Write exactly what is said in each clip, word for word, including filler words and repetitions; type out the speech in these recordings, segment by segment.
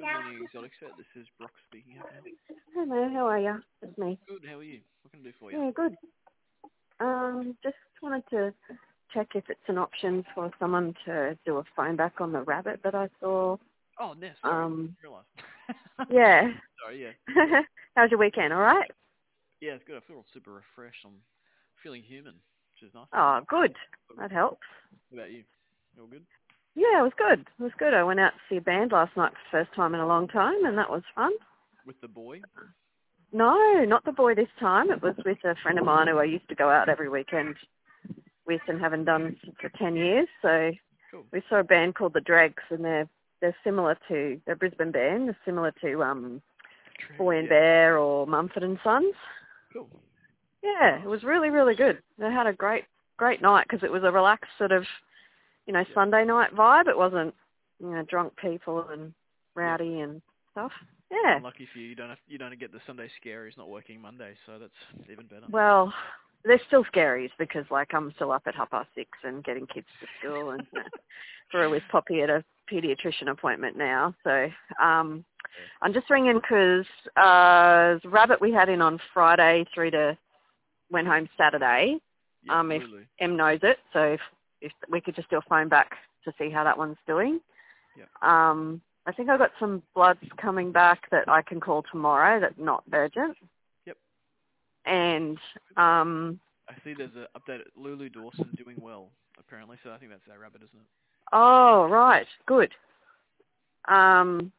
Good morning, Exotic Set. This is Brock speaking. How can I help? Hello, how are you? It's me. Good. How are you? What can I do for you? Yeah, good. Um, just wanted to check if it's an option for someone to do a phone back on the rabbit that I saw. Oh, Ness. Sorry, Um, I realised. yeah. Sorry. Yeah. How's your weekend? All right? Yeah, it's good. I feel super refreshed. I'm feeling human, which is nice. Oh, good. That helps. What about you? You all good? Yeah, it was good. It was good. I went out to see a band last night for the first time in a long time, and that was fun. With the boy? No, not the boy this time. It was with a friend of mine who I used to go out every weekend with and haven't done for ten years. So Cool. we saw a band called the Dregs, and they're they're similar to they're a Brisbane band. They're similar to um, True. Boy and Yeah. Bear or Mumford and Sons. Cool. Yeah, it Nice. was really really good. They had a great great night because it was a relaxed sort of you know Yeah. Sunday night vibe. It wasn't you know drunk people and Yeah. rowdy and stuff. Yeah. Unlucky for you, you don't have, you don't get the Sunday scaries not working Monday, so that's even better. Well, they're still scaries because, like, I'm still up at half past six and getting kids to school and uh, we're with Poppy at a paediatrician appointment now. So um, Yeah. I'm just ringing because uh, the rabbit we had in on Friday through to went home Saturday. Yep. Um, if Lulu. Em knows it, so if, if we could just do a phone back to see how that one's doing. Yep. Um, I think I've got some bloods coming back that I can call tomorrow that's not urgent. Yep. And um, I see there's an update. Lulu Dawson doing well, apparently. So I think that's our rabbit, isn't it? oh, right, good. Um,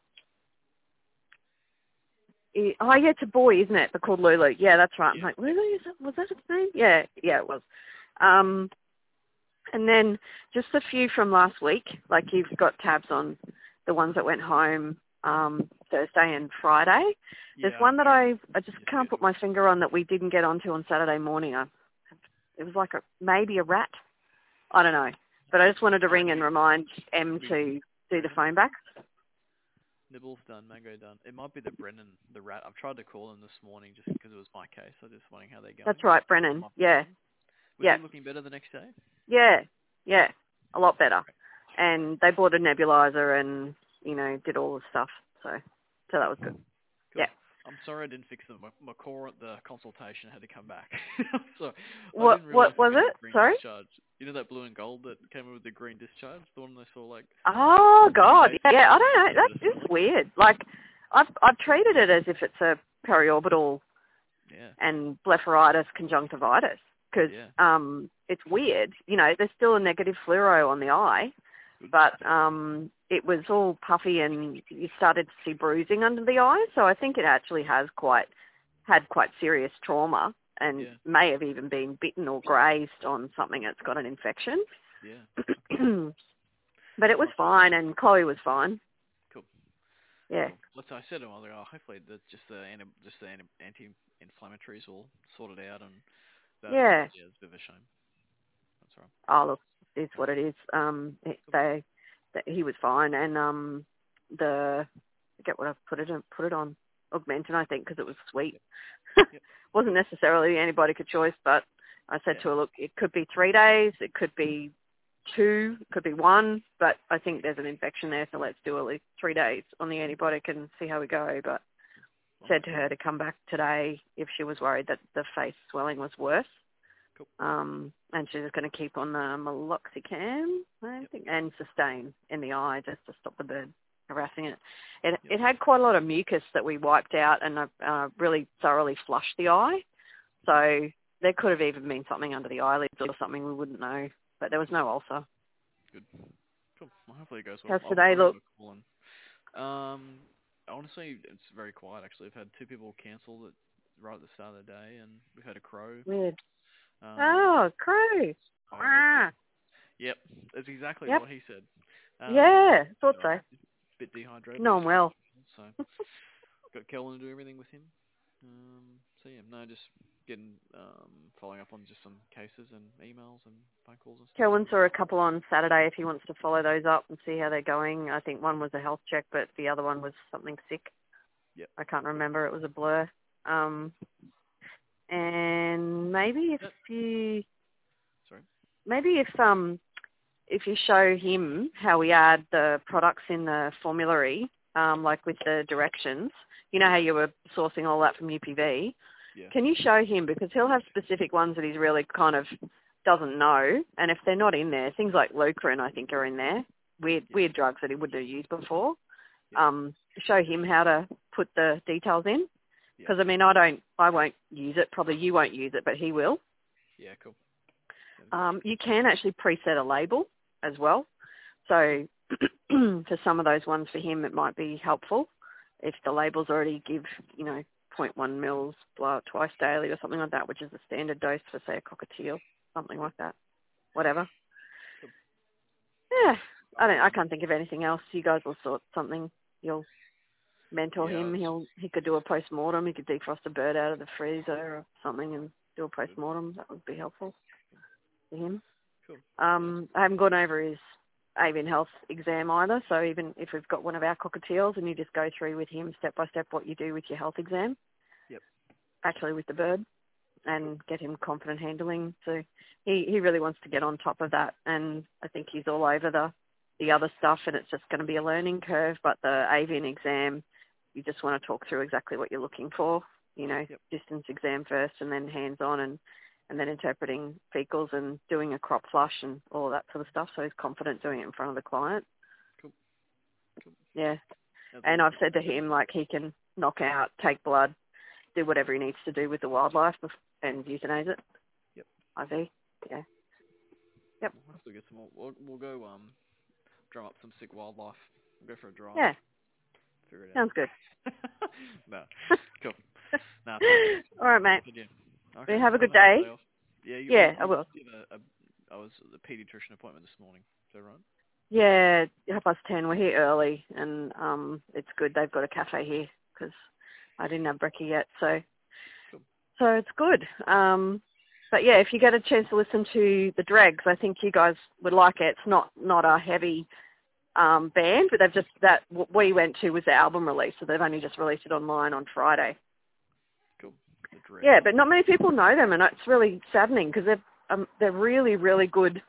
he- oh, yeah, it's a boy, isn't it? But called Lulu. Yeah, that's right. I'm Yeah. like, Lulu, is that, was that its name? Yeah, yeah, it was. Um, and then just a few from last week. Like you've got tabs on the ones that went home um, Thursday and Friday. There's Yeah. one that I, I, I just yeah, can't put my finger on that we didn't get onto on Saturday morning. I, it was like a maybe a rat. I don't know. But I just wanted to ring and remind Em to do the phone back. Nibbles done, Mango done. It might be the Brennan, the rat. I've tried to call him this morning just because it was my case. I was just wondering how they're going. That's right, Brennan. Might be Yeah, done. Was yeah, he looking better the next day? yeah, yeah. A lot better. And they bought a nebulizer and, you know, did all the stuff. So, so that was good. Cool. Yeah. I'm sorry I didn't fix the, my, my core at the consultation. I had to come back. So I What, didn't realise what it was had a it? green Sorry? discharge. You know that blue and gold that came in with the green discharge? The one they saw like Oh, two God. days Yeah, ago? yeah, I don't know. Give it a That is solid. weird. Like, I've, I've treated it as if it's a periorbital Yeah. and blepharitis conjunctivitis because Yeah. um, it's weird. You know, there's still a negative fluoro on the eye, Good. but um, it was all puffy and you started to see bruising under the eye. So I think it actually has quite had quite serious trauma and Yeah. may have even been bitten or grazed on something that's got an infection. Yeah. But it was Nice. fine and Chloe was fine. Cool. Yeah. Cool. Let's. I said to him, I was like, oh, hopefully that's just the anti, just the anti, anti-inflammatories all sorted out, and that. Yeah. Yeah, it's a bit of a shame. That's all right. Oh, look, it's what it is. Um, it- they, they, he was fine, and um, the I forget what I put it on, put it on Augmentin, I think, because it was sweet. Yep. Yep. Wasn't necessarily the antibiotic of choice, but I said Yeah. to her, look, it could be three days, it could be two, it could be one, but I think there's an infection there, so let's do at least three days on the antibiotic and see how we go. But said to her to come back today if she was worried that the face swelling was worse. Cool. Um, and she's going to keep on the meloxicam, I Yep. think, and sustain in the eye just to stop the bird harassing it. It, Yep. it had quite a lot of mucus that we wiped out and uh, uh, really thoroughly flushed the eye. So there could have even been something under the eyelids or something we wouldn't know. But there was no ulcer. Good. Cool. Well, hopefully it goes well. How's I'll, today I'll give look? him a call. And, um, honestly, it's very quiet actually. I've had two people cancel it right at the start of the day, and we've had a crow. Weird. Um, Oh, crow. so Ah. yep, that's exactly Yep. what he said. Um, Yeah, thought anyway, so. a bit dehydrated, but No, he's I'm doing well. well. So got Kelvin to do everything with him. Um, so yeah, no, just getting um, following up on just some cases and emails and phone calls and stuff. Kelvin saw a couple on Saturday if he wants to follow those up and see how they're going. I think one was a health check, but the other one was something sick. Yep. I can't remember. It was a blur. Um, and maybe if Yep. you, Sorry. maybe if um, if you show him how we add the products in the formulary, um, like with the directions. You know how you were sourcing all that from U P V? Yeah. Can you show him, because he'll have specific ones that he's really kind of doesn't know, and if they're not in there, things like Lucrin I think are in there, weird Yeah. weird drugs that he wouldn't have used before. Yeah. Um, show him how to put the details in, Yeah. because I mean I don't, I won't use it. Probably you won't use it, but he will. Yeah, cool. Um, you can actually preset a label as well. So for some of those ones for him, it might be helpful if the labels already give, you know, zero point one mils blah, twice daily or something like that, which is the standard dose for, say, a cockatiel, something like that. Whatever. Cool. Yeah, I don't. I can't think of anything else. You guys will sort something. You'll mentor Yeah, him. it's- He'll he could do a post mortem. He could defrost a bird out of the freezer or something and do a post mortem. That would be helpful for him. Cool. Um, I haven't gone over his avian health exam either, so even if we've got one of our cockatiels and you just go through with him step by step what you do with your health exam, Yep. actually with the bird, and get him confident handling. So he, he really wants to get on top of that, and I think he's all over the, the other stuff, and it's just going to be a learning curve, but the avian exam, you just want to talk through exactly what you're looking for, you know, Yep. distance exam first and then hands-on, and and then interpreting fecals and doing a crop flush and all of that sort of stuff, so he's confident doing it in front of the client. Cool. Cool. Yeah. That's And all. I've said to him, like, he can knock out, take blood, do whatever he needs to do with the wildlife bef- and euthanize it. Yep. I V. Yeah. Yep. We'll have to get some more. We'll, we'll go um drum up some sick wildlife. We'll go for a drive. Yeah. Figure it out. Sounds good. No. Cool. No. All right, mate. Again. You Okay. have a good Have nice day. off. Yeah. You, Yeah, you, I will. you have a, a, I was at the paediatrician appointment this morning. Is that right? Yeah, half past ten. We're here early, and um, it's good. They've got a cafe here because I didn't have brekkie yet, so Cool. so it's good. Um, but yeah, if you get a chance to listen to the Dregs, I think you guys would like it. It's not not a heavy um, band, but they've just that what we went to was the album release, so they've only just released it online on Friday. Cool. The dread. Yeah, but not many people know them, and it's really saddening because they're um, they're really really good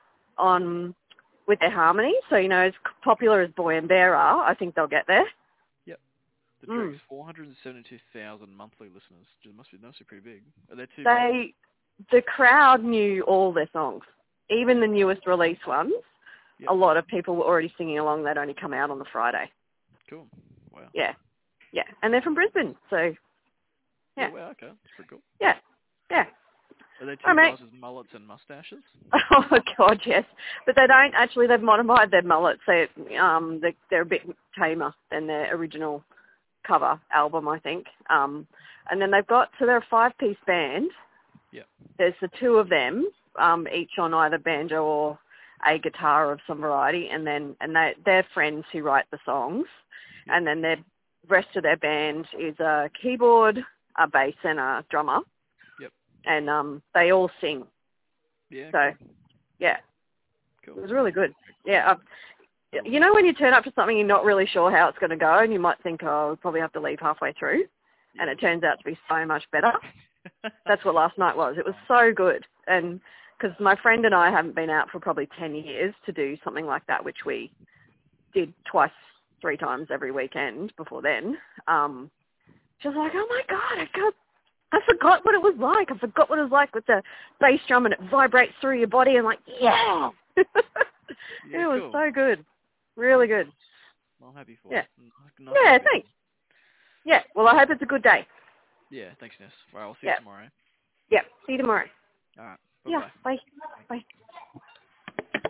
on with their harmony. So you know, as popular as Boy and Bear are, I think they'll get there. Yep. The Mm. Dregs, four hundred seventy-two thousand monthly listeners. It must be must be pretty big. Are they too? They the crowd knew all their songs, even the newest release ones. Yep. A lot of people were already singing along. They'd only come out on the Friday. Cool. Wow. Yeah, yeah, and they're from Brisbane, so yeah, Yeah. Wow. Okay. That's pretty cool. yeah, yeah. Are they two All right, guys with mullets and mustaches? Oh my God, yes. But they don't actually. They've modified their mullets. They um they, they're a bit tamer than their original cover album, I think. Um, and then they've got so they're a five-piece band. Yep. There's the two of them, um, each on either banjo or a guitar of some variety, and then and they they're friends who write the songs, Yep. and then the rest of their band is a keyboard, a bass, and a drummer. Yep. And um, they all sing. Yeah. So, Cool. yeah, Cool. it was really good. Yeah, I've, you know when you turn up to something you're not really sure how it's going to go, and you might think, oh, we'll probably have to leave halfway through, Yeah. and it turns out to be so much better. That's what last night was. It was so good, and because my friend and I haven't been out for probably ten years to do something like that, which we did twice, three times every weekend before then. Um, she was like, oh my God, I can't. I forgot what it was like. I forgot what it was like with the bass drum and it vibrates through your body. I'm like, yeah. Yeah, It was cool. so good. Really good. Well, I'm happy for Yeah. you. Nice Yeah, to be thanks. Yeah, well, I hope it's a good day. Yeah, thanks, Ness. Well, I'll see Yeah. you tomorrow. Yeah, see you tomorrow. All right. Yeah, Bye-bye. bye. Bye.